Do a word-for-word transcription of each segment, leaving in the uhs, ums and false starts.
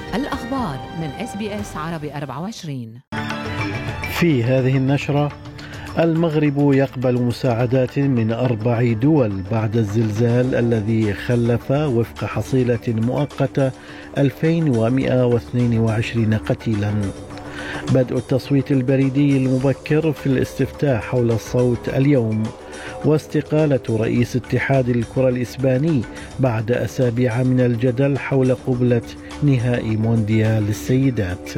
الأخبار من إس بي إس عربي أربعة وعشرين. في هذه النشرة: المغرب يقبل مساعدات من أربع دول بعد الزلزال الذي خلف وفق حصيلة مؤقتة ألفين ومئة واثنين وعشرين قتيلا. بدء التصويت البريدي المبكر في الاستفتاء حول الصوت اليوم. واستقالة رئيس اتحاد الكرة الإسباني بعد أسابيع من الجدل حول قبلة نهائي مونديال السيدات.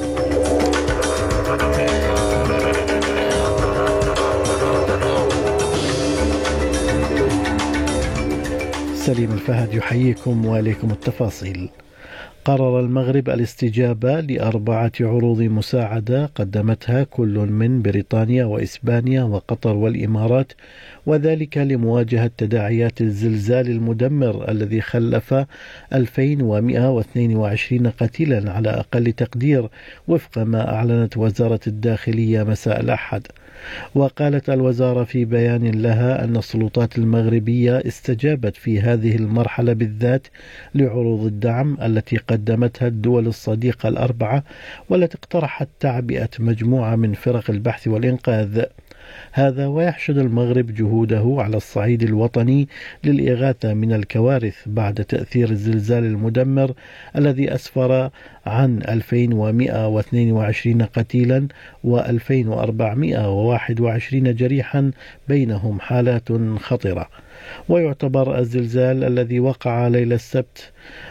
سليم الفهد يحييكم وإليكم التفاصيل. قرر المغرب الاستجابة لأربعة عروض مساعدة قدمتها كل من بريطانيا وإسبانيا وقطر والإمارات، وذلك لمواجهة تداعيات الزلزال المدمر الذي خلف ألفين ومئة واثنين وعشرين قتيلا على أقل تقدير وفق ما أعلنت وزارة الداخلية مساء الأحد. وقالت الوزارة في بيان لها أن السلطات المغربية استجابت في هذه المرحلة بالذات لعروض الدعم التي قدمتها الدول الصديقة الأربعة، والتي اقترحت تعبئة مجموعة من فرق البحث والإنقاذ. هذا ويحشد المغرب جهوده على الصعيد الوطني للإغاثة من الكوارث بعد تأثير الزلزال المدمر الذي أسفر عن ألفين ومئة واثنين وعشرين قتيلا وألفين وأربعمئة وواحد وعشرين جريحا، بينهم حالات خطرة. ويعتبر الزلزال الذي وقع ليلة السبت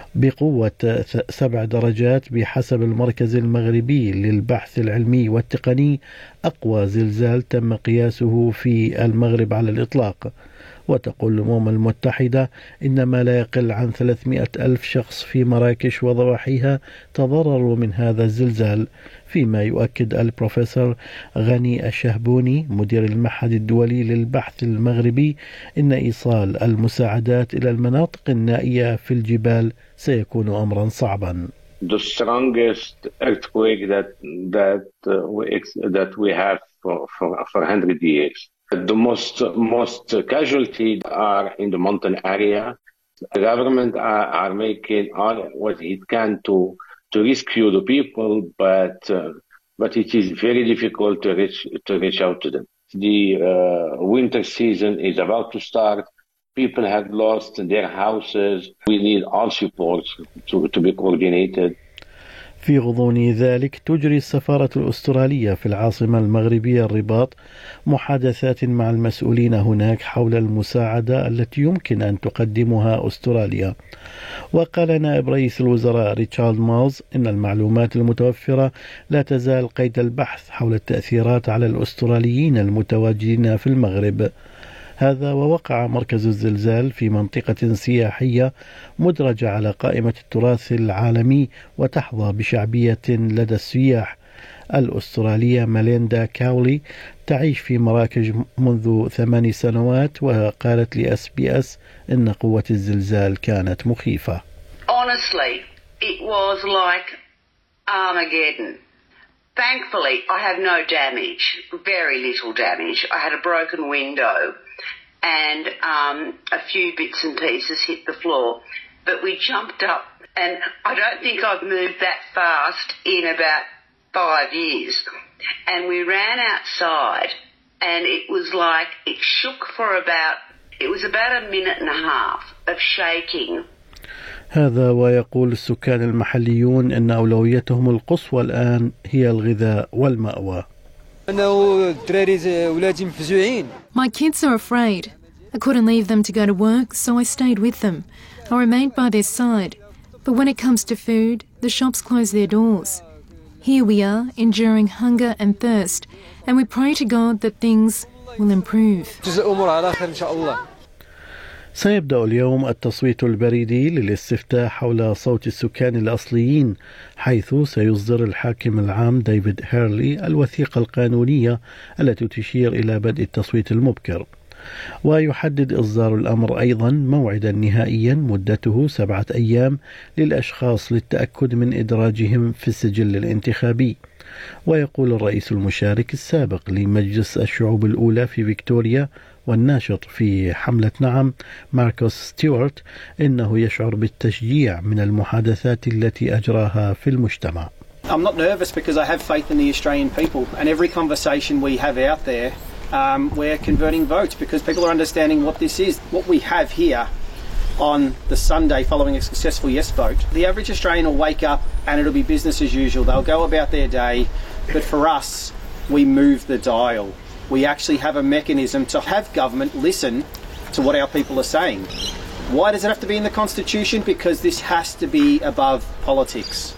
بقوة سبع درجات بحسب المركز المغربي للبحث العلمي والتقني أقوى زلزال تم قياسه في المغرب على الإطلاق. وتقول الأمم المتحدة إن ما لا يقل عن ثلاثمئة ألف شخص في مراكش وضواحيها تضرروا من هذا الزلزال، فيما يؤكد البروفيسور غني الشهبوني مدير المعهد الدولي للبحث المغربي إن إيصال المساعدات إلى المناطق النائية في الجبال سيكون أمرا صعبا. The strongest earthquake that that uh, we that we have for for, for one hundred years. The most most casualties are in the mountain area. The government are, are making all what it can to to rescue the people, but uh, but it is very difficult to reach to reach out to them. The uh, winter season is about to start. People have lost their houses. We need all support to, to be coordinated. في غضون ذلك تجري السفارة الأسترالية في العاصمة المغربية الرباط محادثات مع المسؤولين هناك حول المساعدة التي يمكن أن تقدمها أستراليا. وقال نائب رئيس الوزراء ريتشارد مالز إن المعلومات المتوفرة لا تزال قيد البحث حول التأثيرات على الأستراليين المتواجدين في المغرب. هذا ووقع مركز الزلزال في منطقة سياحية مدرجة على قائمة التراث العالمي وتحظى بشعبية لدى السياح. الأسترالية ماليندا كاولي تعيش في مراكش منذ ثماني سنوات، وقالت لأس بي أس إن قوة الزلزال كانت مخيفة. Honestly, it was like Armageddon. Thankfully, I have no damage, very little damage. I had a broken window and um, a few bits and pieces hit the floor. But we jumped up, and I don't think I've moved that fast in about five years. And we ran outside, and it was like it shook for about, it was about a minute and a half of shaking. هذا ويقول السكان المحليون أن أولويتهم القصوى الآن هي الغذاء والمأوى. My kids are afraid. I couldn't leave them to go to work, so I stayed with them. I remained by their side. But when it comes to food, the shops close their doors. Here we are, enduring hunger and thirst, and we pray to God that things will improve. سيبدأ اليوم التصويت البريدي للاستفتاء حول صوت السكان الأصليين، حيث سيصدر الحاكم العام ديفيد هيرلي الوثيقة القانونية التي تشير إلى بدء التصويت المبكر. ويحدد إصدار الأمر أيضا موعدا نهائيا مدته سبعة أيام للأشخاص للتأكد من إدراجهم في السجل الانتخابي. ويقول الرئيس المشارك السابق لمجلس الشعوب الأولى في فيكتوريا والناشط في حملة نعم ماركوس ستيوارت إنه يشعر بالتشجيع من المحادثات التي أجراها في المجتمع. I'm not nervous because I have faith in the Australian people, and every conversation we have out there, um, we're converting votes because people are understanding what this is. What we have here on the Sunday following a successful yes vote, the average Australian will wake up and it'll be business as usual. They'll go about their day, but for us, we move the dial. We actually have a mechanism to have government listen to what our people are saying. Why does it have to be in the Constitution? Because this has to be above politics.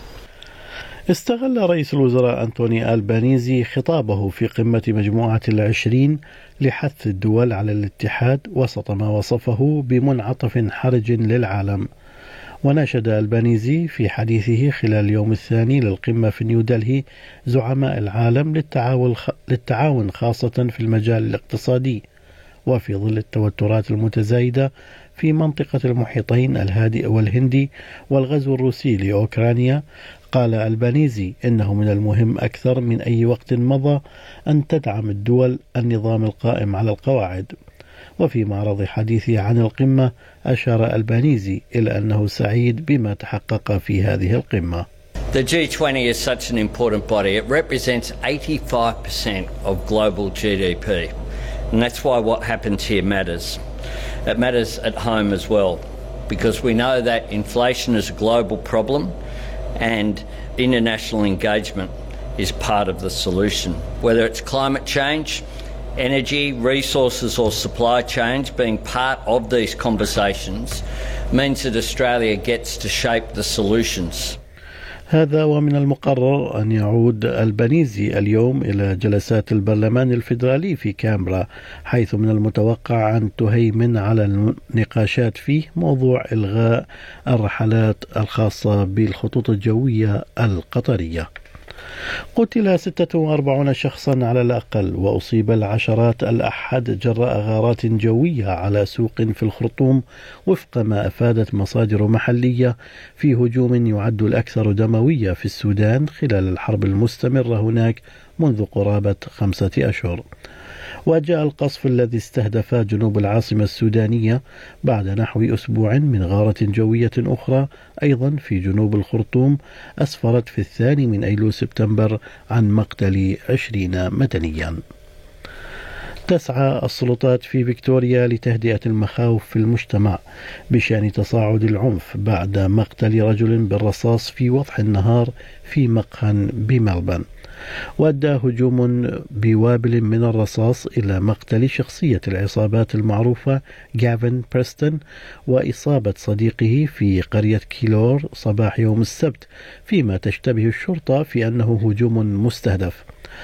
استغل رئيس الوزراء أنتوني ألبانيزي خطابه في قمة مجموعة العشرين لحث الدول على الاتحاد وسط ما وصفه بمنعطف حرج للعالم. وناشد ألبانيزي في حديثه خلال اليوم الثاني للقمة في نيودلهي زعماء العالم للتعاون للتعاون خاصة في المجال الاقتصادي، وفي ظل التوترات المتزايدة في منطقة المحيطين الهادئ والهندي والغزو الروسي لأوكرانيا. قال ألبانيزي إنه من المهم أكثر من أي وقت مضى أن تدعم الدول النظام القائم على القواعد. وفي معرض حديثه عن القمة أشار ألبانيزي إلى أنه سعيد بما تحقق في هذه القمة. The G twenty is such an important body. It represents eighty-five percent of global G D P. And that's why what happens here matters. It matters at home as well, because we know that inflation is a global problem and international engagement is part of the solution. Whether it's climate change, energy, resources or supply chains, being part of these conversations means that Australia gets to shape the solutions. هذا ومن المقرر أن يعود ألبانيزي اليوم إلى جلسات البرلمان الفيدرالي في كامبرا، حيث من المتوقع أن تهيمن على النقاشات فيه موضوع إلغاء الرحلات الخاصة بالخطوط الجوية القطرية. قتل ستة وأربعين شخصا على الأقل وأصيب العشرات الأحد جراء غارات جوية على سوق في الخرطوم، وفق ما أفادت مصادر محلية في هجوم يعد الأكثر دموية في السودان خلال الحرب المستمرة هناك منذ قرابة خمسة أشهر. وجاء القصف الذي استهدف جنوب العاصمة السودانية بعد نحو أسبوع من غارة جوية أخرى أيضا في جنوب الخرطوم أسفرت في الثاني من أيلول سبتمبر عن مقتل عشرين مدنيا. تسعى السلطات في فيكتوريا لتهدئة المخاوف في المجتمع بشأن تصاعد العنف بعد مقتل رجل بالرصاص في وضح النهار في مقهى بملبن. وأدى هجوم بوابل من الرصاص إلى مقتل شخصية العصابات المعروفة جافن بريستون وإصابة صديقه في قرية كيلور صباح يوم السبت، فيما تشتبه الشرطة في أنه هجوم مستهدف.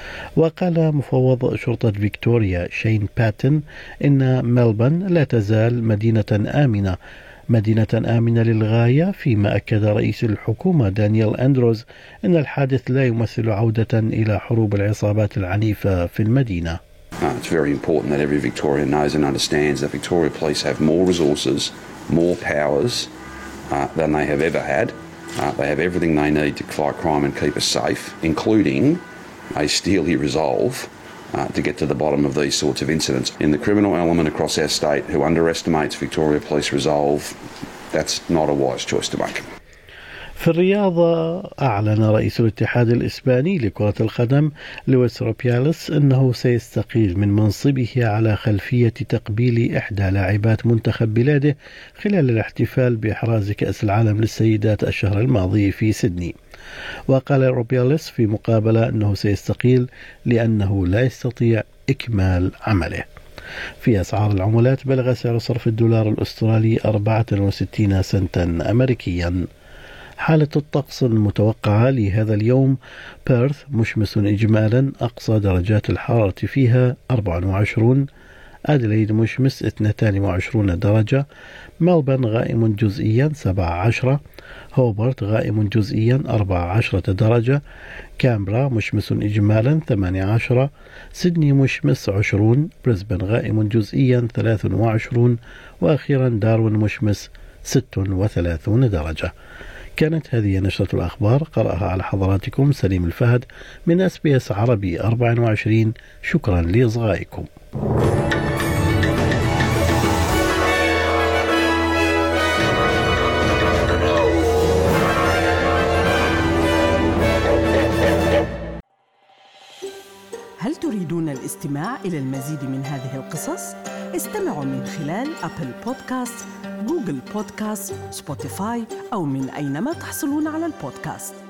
وقال مفوض شرطة فيكتوريا شين باتن إن ملبن لا تزال مدينة آمنة مدينة آمنة للغاية، فيما أكد رئيس الحكومة دانيال أندروز أن الحادث لا يمثل عودة إلى حروب العصابات العنيفة في المدينة. Uh, it's very important that every Victorian knows and understands that Victoria Police have more resources, more powers uh, than they have ever had. Uh, they have everything they need to fight crime and keep us safe, including a steely resolve Uh, to get to the bottom of these sorts of incidents. In the criminal element across our state who underestimates Victoria Police resolve, that's not a wise choice to make. في الرياضة أعلن رئيس الاتحاد الإسباني لكرة القدم لويس روبياليس أنه سيستقيل من منصبه على خلفية تقبيل إحدى لاعبات منتخب بلاده خلال الاحتفال بإحراز كأس العالم للسيدات الشهر الماضي في سيدني. وقال روبياليس في مقابلة أنه سيستقيل لأنه لا يستطيع إكمال عمله. في أسعار العملات بلغ سعر صرف الدولار الأسترالي أربعة وستين سنتا أمريكيا. حالة الطقس المتوقعة لهذا اليوم: بيرث مشمس إجمالا أقصى درجات الحرارة فيها أربعة وعشرين، أدليد مشمس اثنتين وعشرين درجة، ملبن غائم جزئيا سبعة عشر، هوبرت غائم جزئيا أربعة عشرة درجة، كامبرا مشمس إجمالا ثمانية عشر، سيدني مشمس عشرون، بريسبن غائم جزئيا ثلاثة وعشرون، وأخيرا داروين مشمس ستة وثلاثين درجة. كانت هذه نشرة الأخبار، قرأها على حضراتكم سليم الفهد من إس بي إس عربي أربعة وعشرين. شكرا لإصغائكم. هل تريدون الاستماع إلى المزيد من هذه القصص؟ استمعوا من خلال أبل بودكاست، جوجل بودكاست، سبوتيفاي أو من أينما تحصلون على البودكاست.